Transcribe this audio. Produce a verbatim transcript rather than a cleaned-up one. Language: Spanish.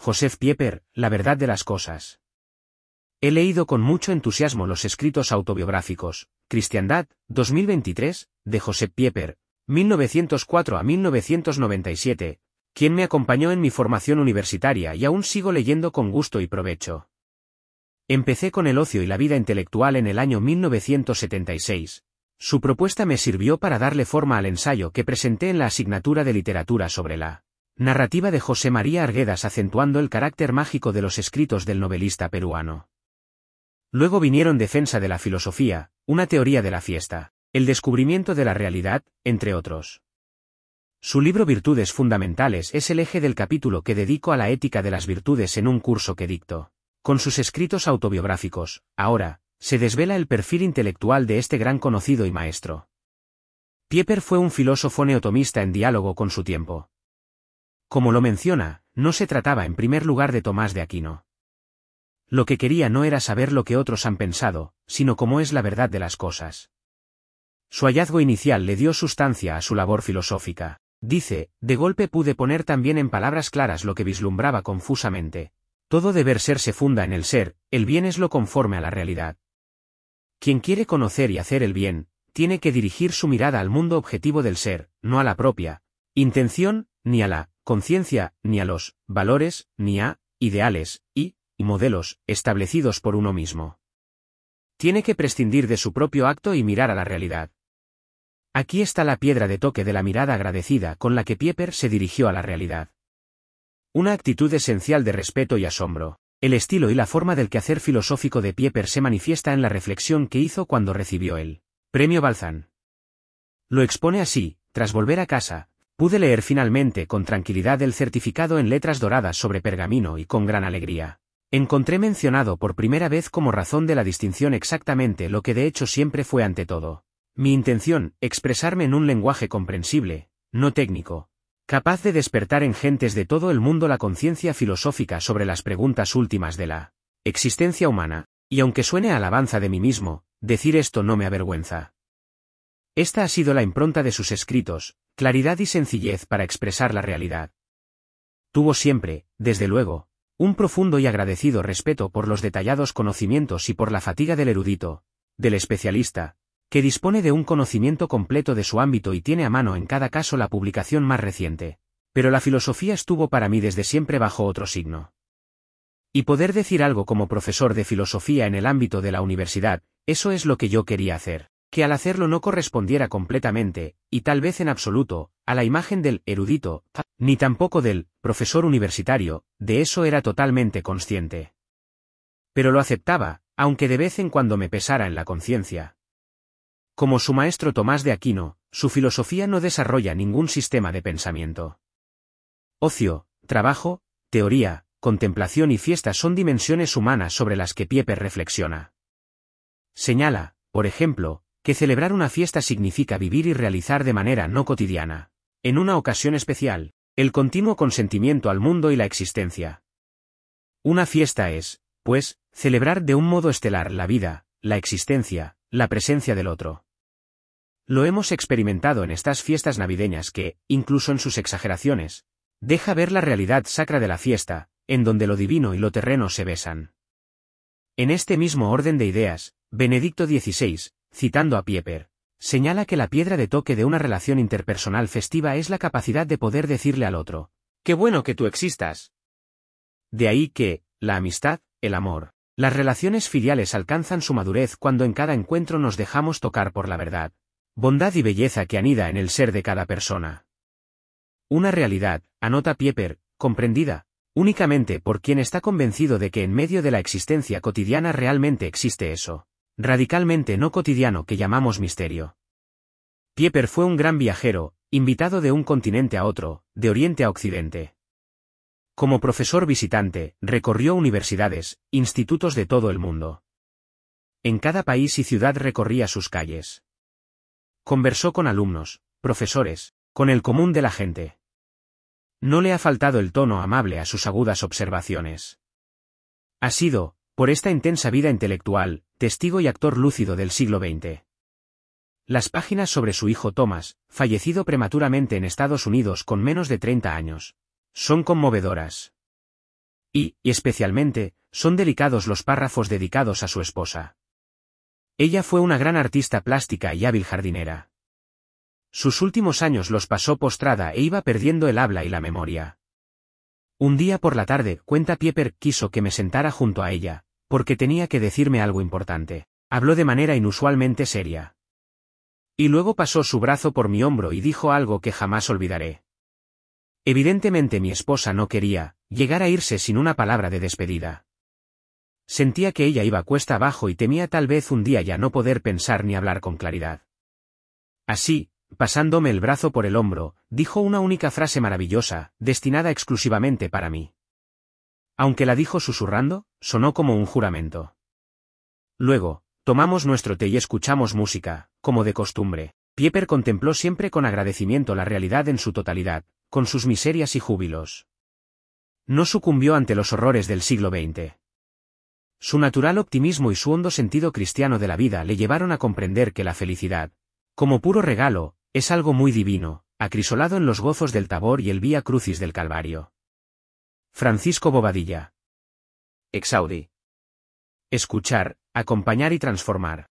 Joseph Pieper, La verdad de las cosas. He leído con mucho entusiasmo los escritos autobiográficos, Cristiandad, dos mil veintitrés, de Joseph Pieper, mil novecientos cuatro a mil novecientos noventa y siete, quien me acompañó en mi formación universitaria y aún sigo leyendo con gusto y provecho. Empecé con El ocio y la vida intelectual en el año mil novecientos setenta y seis. Su propuesta me sirvió para darle forma al ensayo que presenté en la asignatura de literatura sobre la narrativa de José María Arguedas, acentuando el carácter mágico de los escritos del novelista peruano. Luego vinieron Defensa de la filosofía, una teoría de la fiesta, El descubrimiento de la realidad, entre otros. Su libro Virtudes fundamentales es el eje del capítulo que dedico a la ética de las virtudes en un curso que dicto. Con sus escritos autobiográficos, ahora, se desvela el perfil intelectual de este gran conocido y maestro. Pieper fue un filósofo neotomista en diálogo con su tiempo. Como lo menciona, no se trataba en primer lugar de Tomás de Aquino. Lo que quería no era saber lo que otros han pensado, sino cómo es la verdad de las cosas. Su hallazgo inicial le dio sustancia a su labor filosófica. Dice, de golpe pude poner también en palabras claras lo que vislumbraba confusamente. Todo deber ser se funda en el ser, el bien es lo conforme a la realidad. Quien quiere conocer y hacer el bien, tiene que dirigir su mirada al mundo objetivo del ser, no a la propia intención, ni a la conciencia, ni a los valores, ni a ideales y, y modelos establecidos por uno mismo. Tiene que prescindir de su propio acto y mirar a la realidad. Aquí está la piedra de toque de la mirada agradecida con la que Pieper se dirigió a la realidad. Una actitud esencial de respeto y asombro. El estilo y la forma del quehacer filosófico de Pieper se manifiesta en la reflexión que hizo cuando recibió el Premio Balzan. Lo expone así: tras volver a casa, pude leer finalmente con tranquilidad el certificado en letras doradas sobre pergamino y con gran alegría encontré mencionado por primera vez como razón de la distinción exactamente lo que de hecho siempre fue ante todo mi intención, expresarme en un lenguaje comprensible, no técnico, capaz de despertar en gentes de todo el mundo la conciencia filosófica sobre las preguntas últimas de la existencia humana, y aunque suene a alabanza de mí mismo, decir esto no me avergüenza. Esta ha sido la impronta de sus escritos, claridad y sencillez para expresar la realidad. Tuvo siempre, desde luego, un profundo y agradecido respeto por los detallados conocimientos y por la fatiga del erudito, del especialista, que dispone de un conocimiento completo de su ámbito y tiene a mano en cada caso la publicación más reciente. Pero la filosofía estuvo para mí desde siempre bajo otro signo. Y poder decir algo como profesor de filosofía en el ámbito de la universidad, eso es lo que yo quería hacer, que al hacerlo no correspondiera completamente, y tal vez en absoluto, a la imagen del erudito, ni tampoco del profesor universitario, de eso era totalmente consciente. Pero lo aceptaba, aunque de vez en cuando me pesara en la conciencia. Como su maestro Tomás de Aquino, su filosofía no desarrolla ningún sistema de pensamiento. Ocio, trabajo, teoría, contemplación y fiesta son dimensiones humanas sobre las que Pieper reflexiona. Señala, por ejemplo, que celebrar una fiesta significa vivir y realizar de manera no cotidiana, en una ocasión especial, el continuo consentimiento al mundo y la existencia. Una fiesta es, pues, celebrar de un modo estelar la vida, la existencia, la presencia del otro. Lo hemos experimentado en estas fiestas navideñas que, incluso en sus exageraciones, deja ver la realidad sacra de la fiesta, en donde lo divino y lo terreno se besan. En este mismo orden de ideas, Benedicto dieciséis, citando a Pieper, señala que la piedra de toque de una relación interpersonal festiva es la capacidad de poder decirle al otro, ¡qué bueno que tú existas! De ahí que, la amistad, el amor, las relaciones filiales alcanzan su madurez cuando en cada encuentro nos dejamos tocar por la verdad, bondad y belleza que anida en el ser de cada persona. Una realidad, anota Pieper, comprendida únicamente por quien está convencido de que en medio de la existencia cotidiana realmente existe eso, radicalmente no cotidiano que llamamos misterio. Pieper fue un gran viajero, invitado de un continente a otro, de Oriente a Occidente. Como profesor visitante, recorrió universidades, institutos de todo el mundo. En cada país y ciudad recorría sus calles. Conversó con alumnos, profesores, con el común de la gente. No le ha faltado el tono amable a sus agudas observaciones. Ha sido, por esta intensa vida intelectual, testigo y actor lúcido del siglo veinte. Las páginas sobre su hijo Thomas, fallecido prematuramente en Estados Unidos con menos de treinta años, son conmovedoras. Y, y especialmente, son delicados los párrafos dedicados a su esposa. Ella fue una gran artista plástica y hábil jardinera. Sus últimos años los pasó postrada e iba perdiendo el habla y la memoria. Un día por la tarde, cuenta Pieper, quiso que me sentara junto a ella, porque tenía que decirme algo importante. Habló de manera inusualmente seria. Y luego pasó su brazo por mi hombro y dijo algo que jamás olvidaré. Evidentemente mi esposa no quería llegar a irse sin una palabra de despedida. Sentía que ella iba cuesta abajo y temía tal vez un día ya no poder pensar ni hablar con claridad. Así, pasándome el brazo por el hombro, dijo una única frase maravillosa, destinada exclusivamente para mí. Aunque la dijo susurrando, sonó como un juramento. Luego, tomamos nuestro té y escuchamos música, como de costumbre. Pieper contempló siempre con agradecimiento la realidad en su totalidad, con sus miserias y júbilos. No sucumbió ante los horrores del siglo veinte. Su natural optimismo y su hondo sentido cristiano de la vida le llevaron a comprender que la felicidad, como puro regalo, es algo muy divino, acrisolado en los gozos del Tabor y el Vía Crucis del Calvario. Francisco Bobadilla. Exaudi. Escuchar, acompañar y transformar.